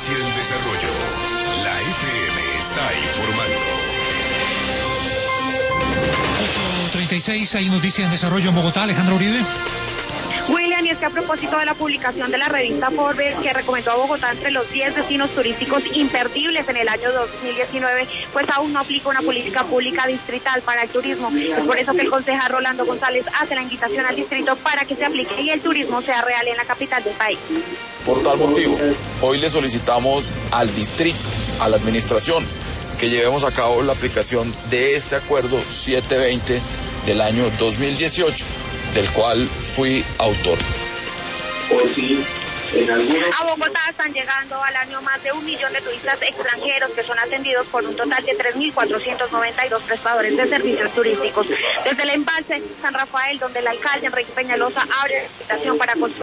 noticia en desarrollo. La FM está informando. 8:36, hay noticias en desarrollo en Bogotá. Alejandra Uribe. William, y es que a propósito de la publicación de la revista Forbes, que recomendó a Bogotá entre los 10 destinos turísticos imperdibles en el año 2019, pues aún no aplica una política pública distrital para el turismo. Es por eso que el concejal Rolando González hace la invitación al distrito para que se aplique y el turismo sea real en la capital del país. Por tal motivo, hoy le solicitamos al distrito, a la administración, que llevemos a cabo la aplicación de este acuerdo 720 del año 2018, del cual fui autor. A Bogotá están llegando al año más de 1 millón de turistas extranjeros que son atendidos por un total de 3.492 prestadores de servicios turísticos. Desde el embalse San Rafael, donde el alcalde Enrique Peñalosa abre la invitación para construir